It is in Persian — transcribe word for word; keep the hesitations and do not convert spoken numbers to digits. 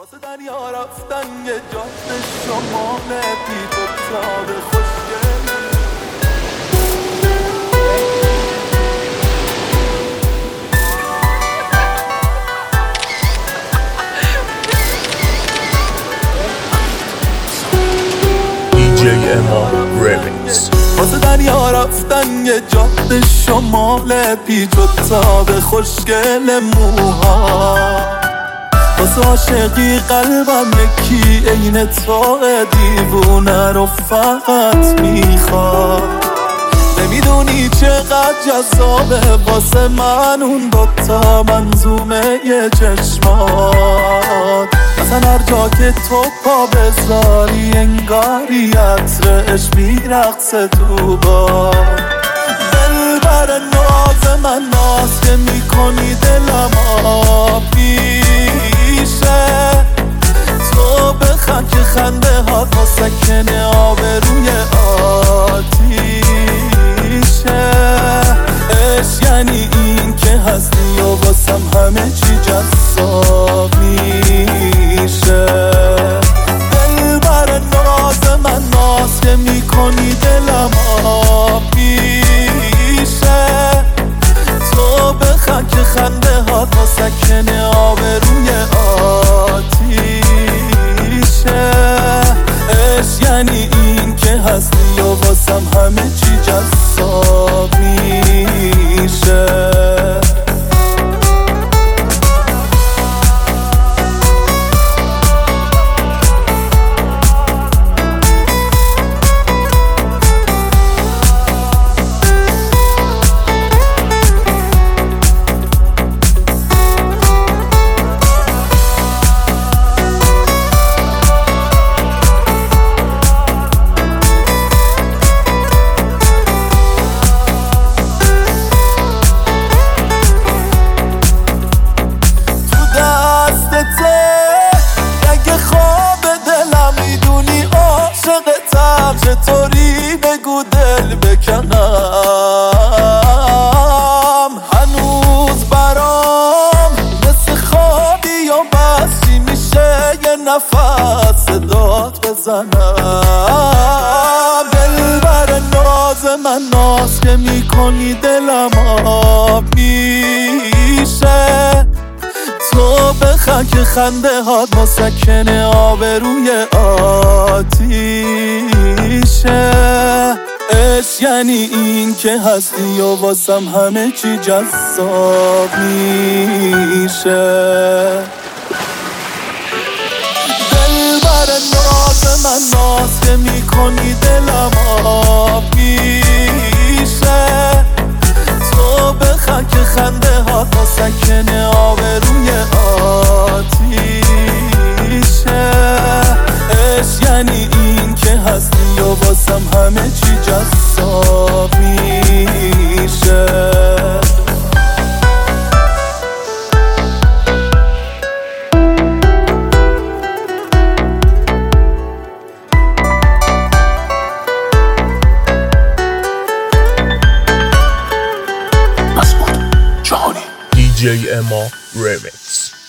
واسه دریا رفتن یه جاده شمال بی تو تاب خوشگل دی جی اما ریمیکس. واسه دریا رفتن یه جاده شمال بی تو تاب خوشگل موها واسه عاشقی قلبم یکی عین تو دیوونه رو فقط میخواد نمیدونی چقدر جذابه واسه من اون دوتا منظومه یه چشمات اصلا هر جا که تو پا بذاری انگاری عطرش میرقصه تو باد دلبر ناز من ناز که میکنی دلم آبیشه تو بخند که خنده ها تا سکنه آبروی آتیشه عشق یعنی این که هستی و واسم همه چی جذاب میشه دلبر ناز من ناز که میکنی دلم آبیشه تو بخند که خنده ها تا سکنه آبروی آتیشه عشق یعنی این که هستی و واسم همه چی جذاب میشه چطوری بگو دل بکنم هنوز برام مثل خوابی و بسی میشه یه نفس صدات بزنم دلبر ناز من ناز که میکنی دلم آب میشه تو بخند که خنده هات مسکنه آبروی آتیشه عشق یعنی این که هستی و واسم همه چی جذاب میشه دلبر ناز من ناز که میکنی دلم آب میشه تو بخند که خنده ها تا سکنه آبروی آتیشه عشق یعنی این که هستی و واسم همه چی جذاب میشه دی جی اما ریمیکس.